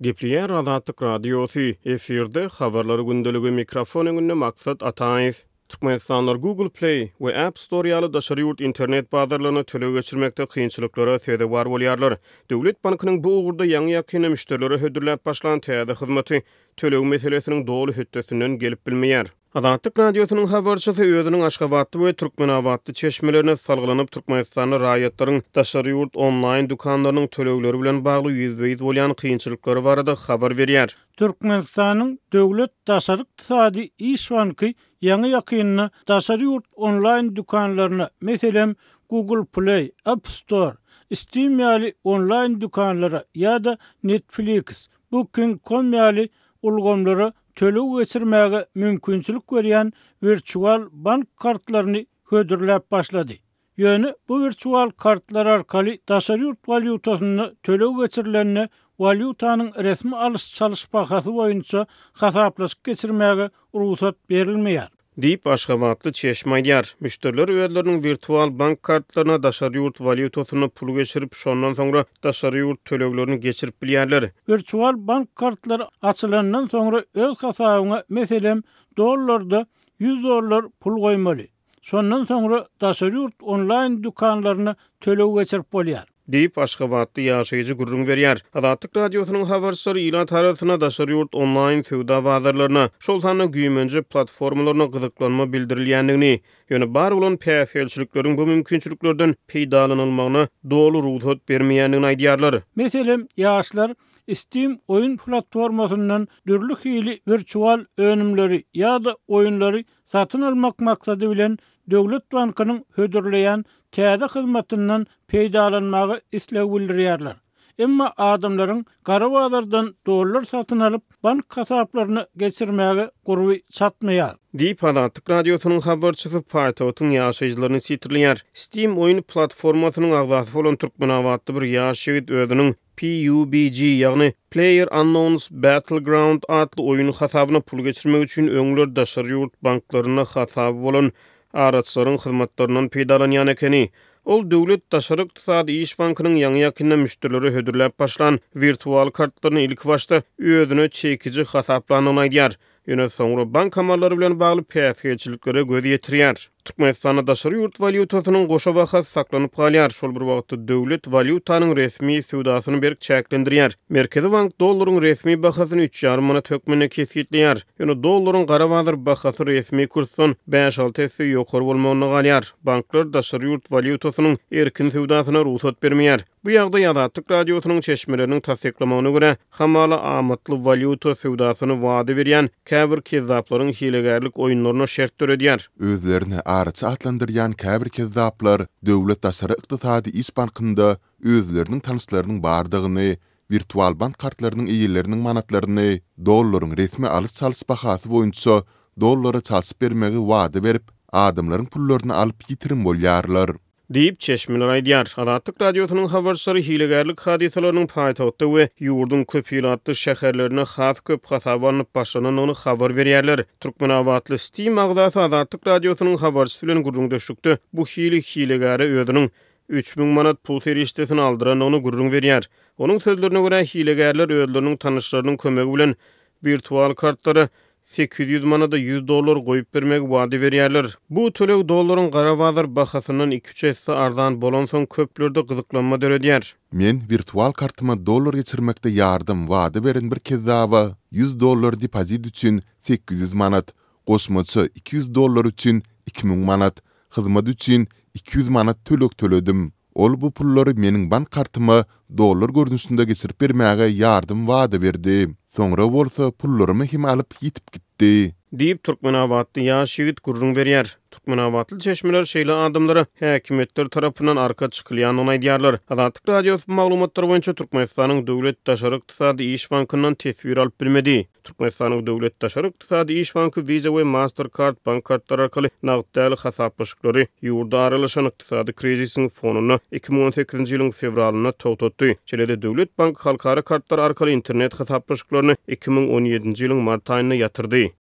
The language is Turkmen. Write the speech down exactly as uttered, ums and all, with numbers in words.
Gepliýär Azatlyk radiosu efirde habarlary gündeligi mikrofon öňünde maksat Ataýew. Türkmenistanlar Google Play we App Store ýaly daşary ýurt internet bazarlaryna töle geçirmekde kynçylyklara täze bar bolýarlar. Döwlet bankynyň bu ugurda ýangy ýakyny müşterilere hödürläp başlan täze hyzmaty tölew meselesiniň dogry höttesinden gelip bilmeýär. Azatlyk radiosynyň habarçysy özüniň Aşgabatly we Türkmenawatly çeşmelerine salgylanyp Türkmenistanyň raýatlaryň daşary ýurt onlaýn dukanlarynyň tölewleri bilen bagly ýüzbeýiz bolýan kynçylyklary barada habar berýär. Türkmenistanyň döwlet daşary ykdysady iş banky ýangy ýakyny daşary ýurt onlaýn dukanlaryna, meselem Google Play, App Store, Steam ýaly onlaýn dukanlara ýa-da Netflix, Booking nokta com ýaly ulgamlara tölew geçirmäge mümkinçilik berýän virtual bank kartlaryny hödürläp başlady. Ýöne bu virtual kartlar arkaly daşary ýurt valyutasyny tölew geçirilenine valyutanyň resmi alış çalış bahasy boýunça hasaplaşyp geçirmäge ruhsat berilmeýär. Diýip Aşgabatly çeşme aýdýar. Müşteriler özleriniň virtual bank kartlaryna daşary ýurt valyutasyny pul geçirip şondan soňra daşary ýurt tölewlerini geçirip bilýärler. Virtual bank kartlary açylandan soňra öz hasabyna meselem dollarda yüz dollar pul goýmaly. Şondan soňra daşary ýurt onlaýn dukanlaryna tölew geçirip bolýar. Diýip Aşgabatly ýaşaýjy gurrun berýär. Azatlyk radiosynyň habarçylary ýylan tarasyna daşary ýurt onlaýn sowda bazarlaryna, şol sany güýmenji platformalaryna gyzyklanma bildirilýändigini, ýöne bar bolan päsgelçilikleriň bu mümkinçiliklerden peýdalanylmagyna dogry ruhsat bermeýändigini aýdýarlar. Meselem ýaşlar Steam oyun platformasyndan dürli hili virtual önümleri ýa-da oyunlary satyn almak maksady bilen döwlet bankynyň hödürleýän täze hyzmatyndan peýdalanmagy isleg bildirýärler. Emma adamlaryň gara bazardan dollar satyn alyp bank hasaplaryny geçirmäge gurby çatmaýar. Diýip Azatlyk radiosynyň habarçysy Paýtawtyň ýaşaýjylaryny sitirleýär. Steam oyun platformasynyň agzasy bolan Türkmenawatly bir ýaş ýigit özüniň P U B G ýagny Player Unknown's Battleground adly oyun hasabyna pul geçirmek üçin öňler daşary ýurt banklaryna hasaby bolan araçlaryň hyzmatlaryndan peýdalanýan ekeni. Ol döwlet daşary ykdysady iş bankynyň ýangy ýakyny müşterileri hödürläp başlan virtual kartlaryny ilk başda özüne çekiji hasaplanyny aýdýar. Ýöne soňra bank amalları bilen bagly päsgelçiliklere göz ýetirýär. Türkmenistanda daşary ýurt valyutasynyň goşa wagt saklanyp galýar. Şol bir wagtda döwlet valyutanyň resmi sowdasyny berk çäklendirýär. Merkezi bank dollaryň resmi bahasyny üç ýarym manat hökmüne kesgitleýär. Ýöne dollaryň gara bazar bahasy resmi kursdan beş alty esse ýokary bolmagyna galýar. Banklar daşary ýurt valyutasynyň erkin sowdasyna ruhsat bermeýär. Bu ýagda Azatlyk radiosynyň çeşmeleriniň tasdiklamagyna görä, hamala amatly valyuta sowdasyny wada berýän käbir kezzaplaryň hilegärlik oýunlaryna şert töredýär. Özlerini araça atlandyrýan käbir kezzaplar döwlet daşary ykdysady iş bankynda özleriniň tanyslarynyn bardygyny, virtual bank kartlarynyň eýeleriniň manatlaryny, dollaryň resmi alys çalys bahasy boýunça dollary çalyp bermegi wada berip, adamlaryň pullaryny alyp ýitirim bolýarlar. Diýip çeşmeler aýdýar. Azatlyk radiosynyň habarçylary hilegärlik hadisalarynyň paýtawtda we ýurdun köp ýylatly şäherlerine has köp hasabanyp başlanan ony habar berýärler. Türkmenawatly Steam agzasy Azatlyk radiosynyň habarçysy bilen gurrundaşykdy. Bu hili hilegäri özüniň üç bin manat pul serişdesini aldyran ony gurrun berýär. Onuň sözlerine görä hilegärler özleriniň tanışlarynyň kömegi bilen virtual kartlary sekiz yüz manada yüz dollar goýup bermek wada berýärler. Bu tölew dollaryň gara bazar bahasyndan iki üç esse arzan bolan soň köplerde gyzyklanma döredýär. Men virtual kartyma dollar geçirmekde ýardym wada beren bir kezzaba yüz dollar depozit üçin sekiz yüz manat, goşmaça iki yüz dollar üçin iki bin manat, hyzmat üçin iki yüz manat tölek töledim. Ol bu pullary meniň bank kartyma dollar görnüşinde geçirip bermäge ýardym wada berdi. Soňra bolsa pullarymı hem alyp ýitip gitdi. Diýip Türkmenawatly ýaş ýigit gurrun berýär. Türkmenawatly çeşmeler şeýle adamlara häkimetler tarapyndan arka çykylýanyny aýdýarlar. Azatlyk radiosynyň maglumatlary boýunça Türkmenistanyň döwlet daşary ykdysady iş bankynyň tesbir alyp bilmedi. Türkmenistanyň döwlet daşary ykdysady iş banky Visa we Mastercard bank kartlary arkaly nagdly hasaplaşyklary ýurda aralaşan ykdysady krizisiň fonuny iki bin on sekizinji ýylyň fevralyna togtatdy. Çelede döwlet bank halkara kartlar arkaly internet hasaplaşyklaryny iki bin on ýedinji ýylyň mart aýyna ýatyrdy.